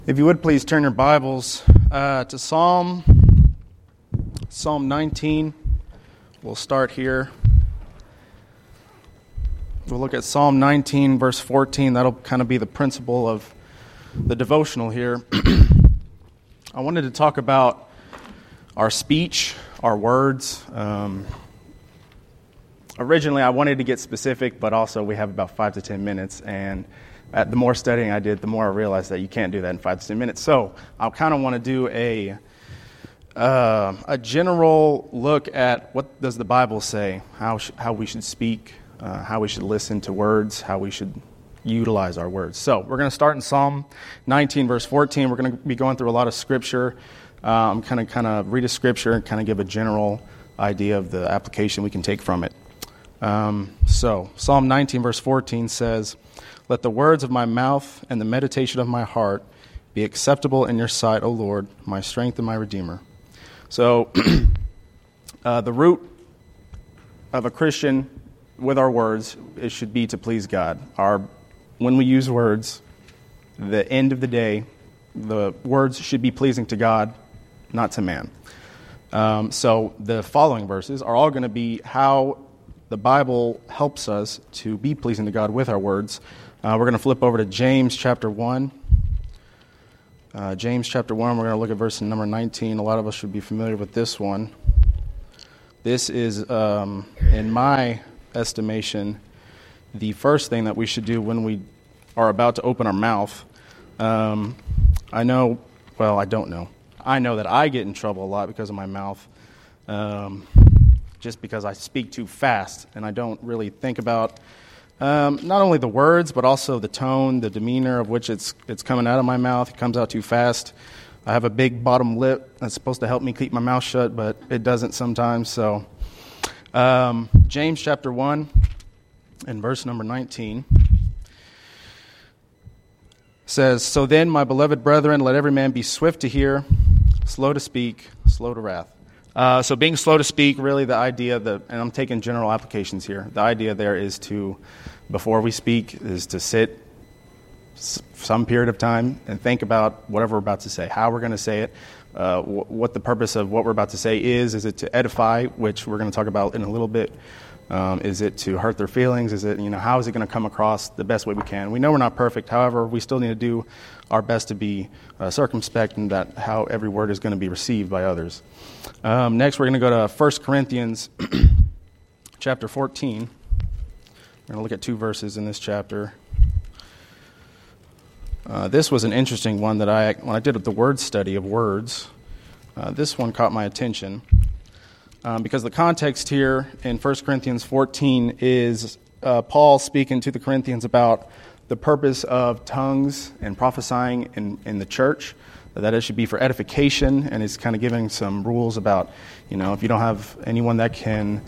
If you would please turn your Bibles to Psalm 19. We'll start here. We'll look at Psalm 19, verse 14. That'll kind of be the principle of the devotional here. I wanted to talk about our speech, our words. Originally, I wanted to get specific, but also we have about 5 to 10 minutes, and the more studying I did, the more I realized that you can't do that in 5 to 10 minutes. So I kind of want to do a general look at what does the Bible say, how we should speak, how we should listen to words, how we should utilize our words. So we're going to start in Psalm 19, verse 14. We're going to be going through a lot of Scripture. I'm kind of read a Scripture and kind of give a general idea of the application we can take from it. So Psalm 19, verse 14 says, "Let the words of my mouth and the meditation of my heart be acceptable in your sight, O Lord, my strength and my Redeemer." So the root of a Christian with our words, it should be to please God. When we use words, the end of the day, the words should be pleasing to God, not to man. So the following verses are all going to be how the Bible helps us to be pleasing to God with our words. We're going to flip over to James chapter 1. James chapter 1, we're going to look at verse number 19. A lot of us should be familiar with this one. This is, in my estimation, the first thing that we should do when we are about to open our mouth. I don't know. I know that I get in trouble a lot because of my mouth, just because I speak too fast and I don't really think about not only the words, but also the tone, the demeanor of which it's coming out of my mouth. It comes out too fast. I have a big bottom lip that's supposed to help me keep my mouth shut, but it doesn't sometimes. So James chapter 1 and verse number 19 says, "So then, my beloved brethren, let every man be swift to hear, slow to speak, slow to wrath." So being slow to speak, really the idea and I'm taking general applications here, the idea there is to, before we speak, is to sit some period of time and think about whatever we're about to say, how we're going to say it, what the purpose of what we're about to say is. Is it to edify, which we're going to talk about in a little bit? Is it to hurt their feelings? Is it, how is it going to come across the best way we can? We know we're not perfect. However, we still need to do our best to be circumspect in that how every word is going to be received by others. Next, we're going to go to 1 Corinthians chapter 14. We're going to look at 2 verses in this chapter. This was an interesting one that when I did the word study of words, this one caught my attention. Because the context here in 1 Corinthians 14 is Paul speaking to the Corinthians about the purpose of tongues and prophesying in the church, that it should be for edification, and he's kind of giving some rules about, if you don't have anyone that can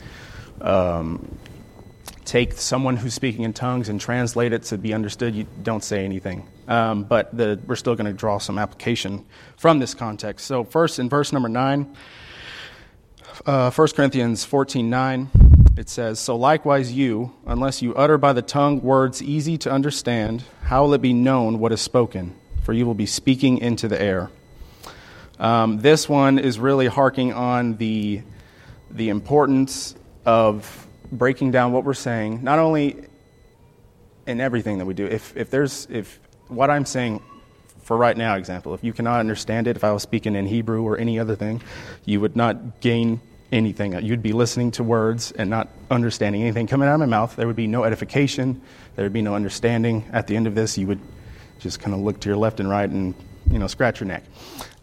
take someone who's speaking in tongues and translate it to be understood, you don't say anything. But we're still going to draw some application from this context. So first, in verse number 9, 1 Corinthians 14:9, it says, "So likewise you, unless you utter by the tongue words easy to understand, how will it be known what is spoken? For you will be speaking into the air." This one is really harking on the importance of breaking down what we're saying, not only in everything that we do. If what I'm saying, for right now, example, if you cannot understand it, if I was speaking in Hebrew or any other thing, you would not gain anything. You'd be listening to words and not understanding anything coming out of my mouth. There would be no edification. There would be no understanding. At the end of this, you would just kind of look to your left and right and, scratch your neck.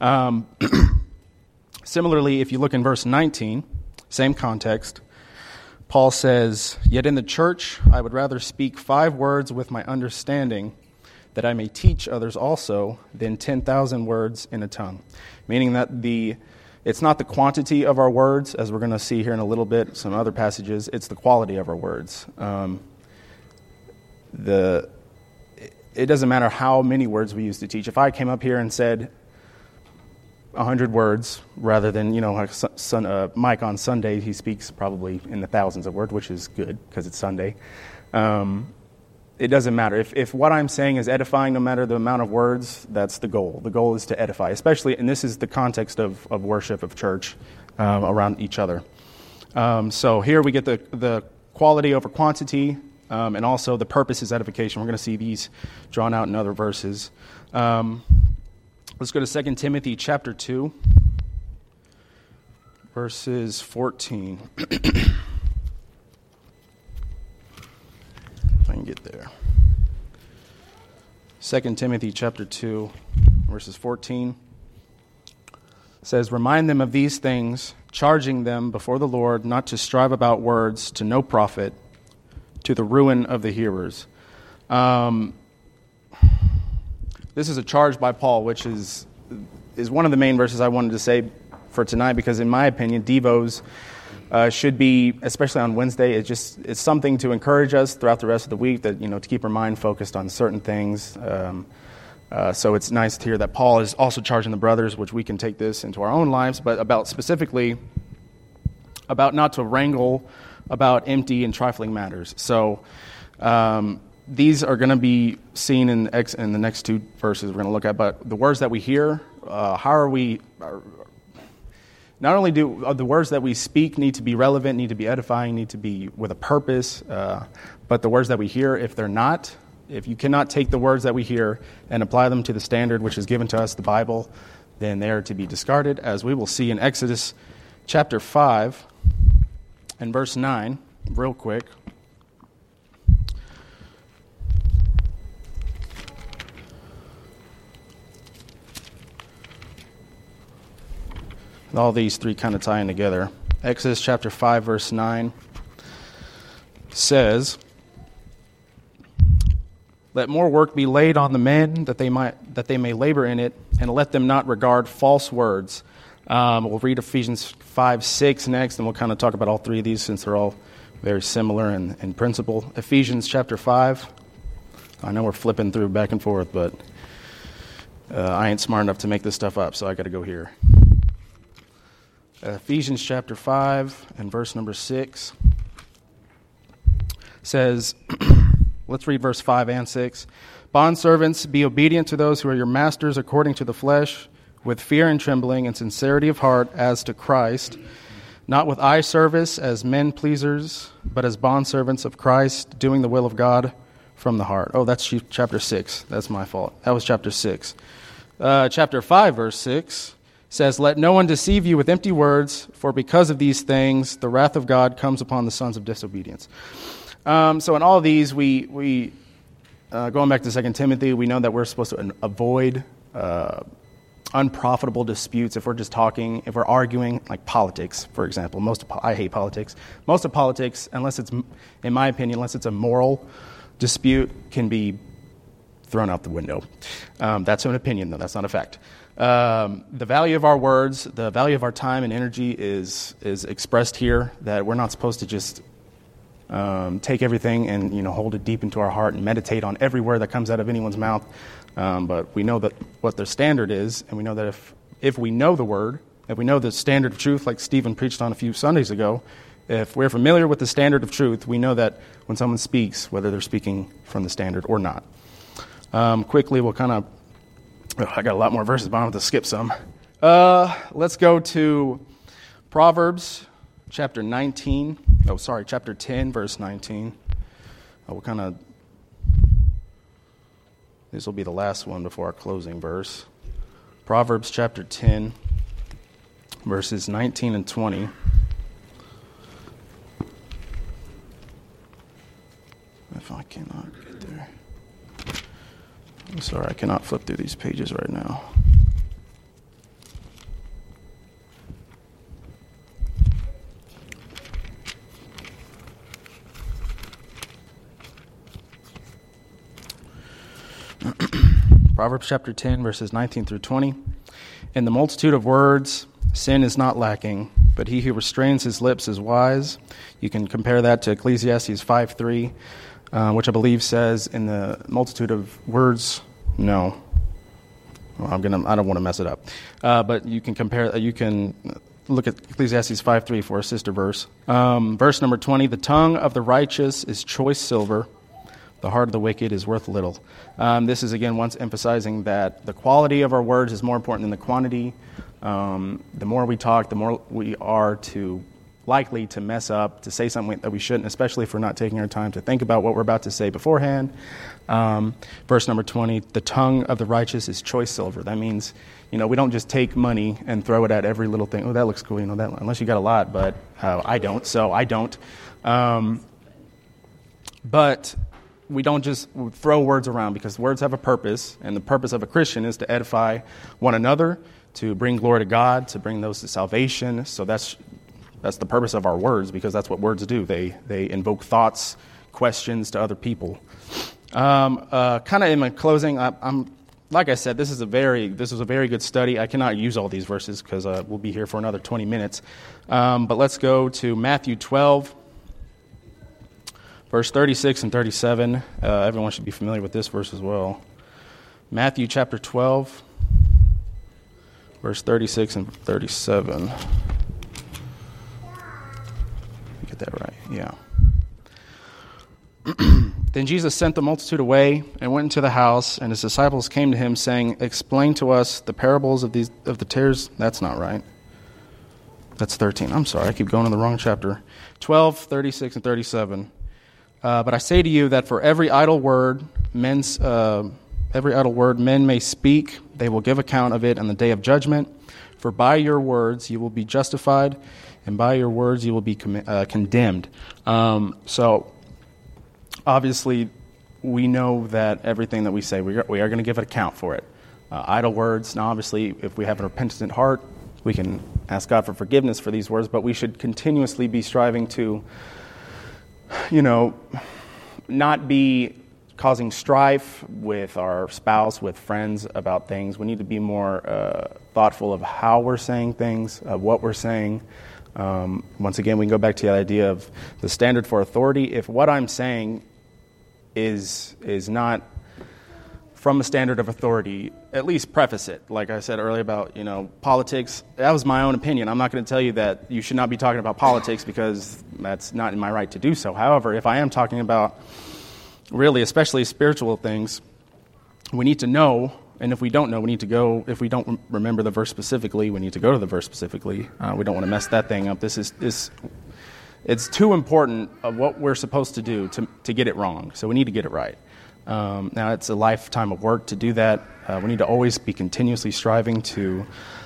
Similarly, if you look in verse 19, same context, Paul says, "Yet in the church I would rather speak 5 words with my understanding, that I may teach others also, than 10,000 words in a tongue." Meaning that it's not the quantity of our words, as we're going to see here in a little bit, some other passages, it's the quality of our words. It doesn't matter how many words we use to teach. If I came up here and said 100 words, rather than, like Mike on Sunday, he speaks probably in the thousands of words, which is good because it's Sunday. it doesn't matter. If what I'm saying is edifying, no matter the amount of words, that's the goal. The goal is to edify, especially, and this is the context of worship, of church, around each other. So here we get the quality over quantity, and also the purpose is edification. We're going to see these drawn out in other verses. Let's go to 2 Timothy chapter 2, verses 14. I can get there. 2 Timothy chapter 2, verses 14 says, "Remind them of these things, charging them before the Lord not to strive about words to no profit, to the ruin of the hearers." This is a charge by Paul, which is one of the main verses I wanted to say for tonight, because in my opinion, devos should be, especially on Wednesday, it's something to encourage us throughout the rest of the week, that, to keep our mind focused on certain things. So it's nice to hear that Paul is also charging the brothers, which we can take this into our own lives, but about specifically about not to wrangle about empty and trifling matters. So these are going to be seen in the next two verses we're going to look at. But the words that we hear, how are we? Not only do the words that we speak need to be relevant, need to be edifying, need to be with a purpose, but the words that we hear, if you cannot take the words that we hear and apply them to the standard which is given to us, the Bible, then they are to be discarded, as we will see in Exodus chapter 5 and verse 9, real quick. All these three kind of tie in together. Exodus chapter 5, verse 9 says, "Let more work be laid on the men, that they may labor in it, and let them not regard false words." We'll read Ephesians 5:6 next, and we'll kind of talk about all three of these since they're all very similar in principle. Ephesians chapter 5. I know we're flipping through back and forth, but I ain't smart enough to make this stuff up, so I got to go here. Ephesians chapter 5 and verse number 6 says, let's read verse 5 and 6. "Bondservants, be obedient to those who are your masters according to the flesh, with fear and trembling and sincerity of heart as to Christ, not with eye service as men pleasers, but as bondservants of Christ, doing the will of God from the heart." Oh, that's chapter 6. That's my fault. That was chapter 6. Chapter 5, verse 6 says, "Let no one deceive you with empty words, for because of these things the wrath of God comes upon the sons of disobedience." So in all of these, we going back to 2 Timothy, we know that we're supposed to avoid unprofitable disputes if we're just talking, if we're arguing, like politics, for example. I hate politics. Most of politics, unless it's, in my opinion, unless it's a moral dispute, can be thrown out the window. That's an opinion, though. That's not a fact. The value of our words, the value of our time and energy is expressed here, that we're not supposed to just take everything and hold it deep into our heart and meditate on every word that comes out of anyone's mouth. But we know that what their standard is, and we know that if we know the word, if we know the standard of truth, like Stephen preached on a few Sundays ago, if we're familiar with the standard of truth, we know that when someone speaks, whether they're speaking from the standard or not. Quickly, we'll kind of... I got a lot more verses, but I'm going to skip some. Let's go to Proverbs chapter 10, verse 19. This will be the last one before our closing verse. Proverbs chapter 10, verses 19 and 20. If I cannot get there. I'm sorry, I cannot flip through these pages right now. Proverbs chapter 10, verses 19 through 20. "In the multitude of words, sin is not lacking, but he who restrains his lips is wise." You can compare that to Ecclesiastes 5:3, which I believe says, "In the multitude of words," no. Well, I don't want to mess it up. But you can compare. You can look at Ecclesiastes 5:3 for a sister verse. Verse number 20: "The tongue of the righteous is choice silver, The heart of the wicked is worth little. This is, again, once emphasizing that the quality of our words is more important than the quantity. The more we talk, the more we are likely to mess up, to say something that we shouldn't, especially if we're not taking our time to think about what we're about to say beforehand. Verse number 20, the tongue of the righteous is choice silver. That means, we don't just take money and throw it at every little thing. Oh, that looks cool, that, unless you got a lot, but I don't, so I don't. But we don't just throw words around, because words have a purpose, and the purpose of a Christian is to edify one another, to bring glory to God, to bring those to salvation. So that's the purpose of our words, because that's what words do. They invoke thoughts, questions to other people. Kind of in my closing, I'm like I said, this was a very good study. I cannot use all these verses because we'll be here for another 20 minutes. But let's go to Matthew 12, verse 36 and 37. Everyone should be familiar with this verse as well. Matthew chapter 12, verse 36 and 37. Get that right, yeah. Then Jesus sent the multitude away and went into the house, and his disciples came to him, saying, "Explain to us the parables of the tares." That's not right. That's 13. I'm sorry, I keep going in the wrong chapter. 12, 36, and 37. But I say to you that for every idle word men may speak, they will give account of it on the day of judgment. For by your words you will be justified, and by your words you will be condemned. So obviously, we know that everything that we say, we are going to give an account for it. Idle words, now obviously, if we have a repentant heart, we can ask God for forgiveness for these words, but we should continuously be striving to, not be causing strife with our spouse, with friends about things. We need to be more thoughtful of how we're saying things, of what we're saying. Once again, we can go back to the idea of the standard for authority. If what I'm saying is not from a standard of authority, at least preface it. Like I said earlier about, politics, that was my own opinion. I'm not going to tell you that you should not be talking about politics, because that's not in my right to do so. However, if I am talking about really, especially spiritual things, we need to know. And if we don't know, we need to go. If we don't remember the verse specifically, we need to go to the verse specifically. We don't want to mess that thing up. It's too important of what we're supposed to do to get it wrong. So we need to get it right. Now, it's a lifetime of work to do that. We need to always be continuously striving to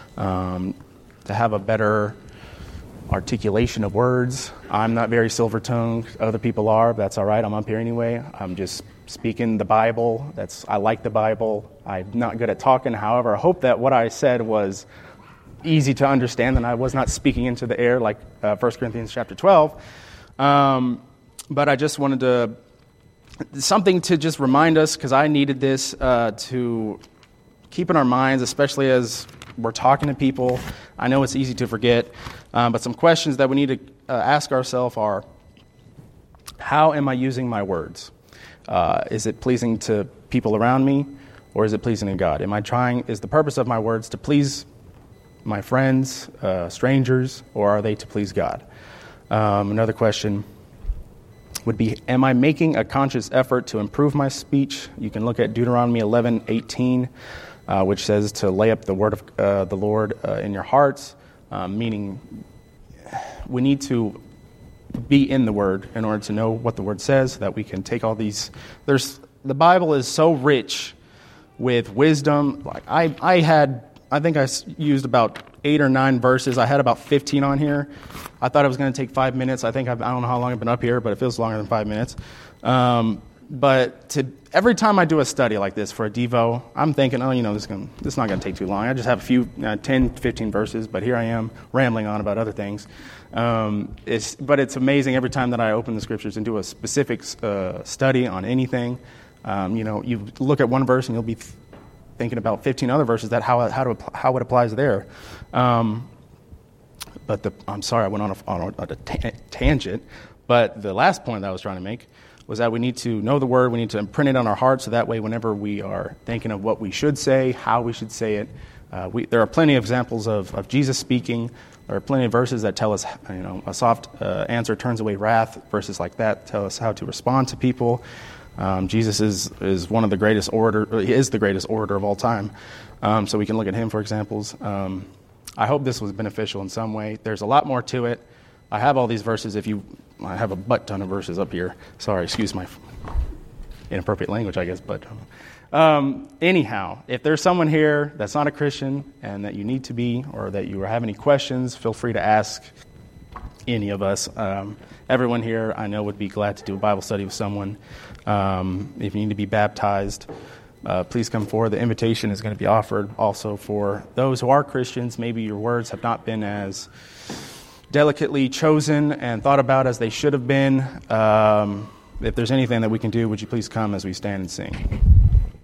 have a better articulation of words. I'm not very silver-tongued. Other people are. But that's all right. I'm up here anyway. I'm just speaking the Bible. I like the Bible. I'm not good at talking. However, I hope that what I said was easy to understand, and I was not speaking into the air like 1 Corinthians chapter 12. But I just wanted something to just remind us, because I needed this to keep in our minds, especially as we're talking to people. I know it's easy to forget, but some questions that we need to ask ourselves are, how am I using my words? Is it pleasing to people around me, or is it pleasing to God? Is the purpose of my words to please my friends, strangers, or are they to please God? Another question would be, am I making a conscious effort to improve my speech? You can look at Deuteronomy 11:18, which says to lay up the word of the Lord in your hearts, meaning we need to be in the Word in order to know what the Word says, so that we can take all these. The Bible is so rich with wisdom. Like I think I used about 8 or 9 verses. I had about 15 on here. I thought it was going to take 5 minutes. I don't know how long I've been up here, but it feels longer than 5 minutes. But every time I do a study like this for a Devo, I'm thinking, this is not going to take too long. I just have a few, 10, 15 verses, but here I am rambling on about other things. But it's amazing every time that I open the Scriptures and do a specific study on anything. You look at one verse and you'll be thinking about 15 other verses that how it applies there. I'm sorry, I went on a tangent. But the last point that I was trying to make was that we need to know the Word, we need to imprint it on our hearts, so that way whenever we are thinking of what we should say, how we should say it, there are plenty of examples of Jesus speaking. There are plenty of verses that tell us, a soft answer turns away wrath. Verses like that tell us how to respond to people. Jesus is one of the greatest orator. He is the greatest orator of all time. So we can look at him for examples. I hope this was beneficial in some way. There's a lot more to it. I have all these verses. I have a butt ton of verses up here. Sorry, excuse my inappropriate language, I guess. But anyhow, if there's someone here that's not a Christian and that you need to be, or that you have any questions, feel free to ask any of us. Everyone here I know would be glad to do a Bible study with someone. If you need to be baptized, please come forward. The invitation is going to be offered also for those who are Christians. Maybe your words have not been as delicately chosen and thought about as they should have been. If there's anything that we can do, would you please come as we stand and sing?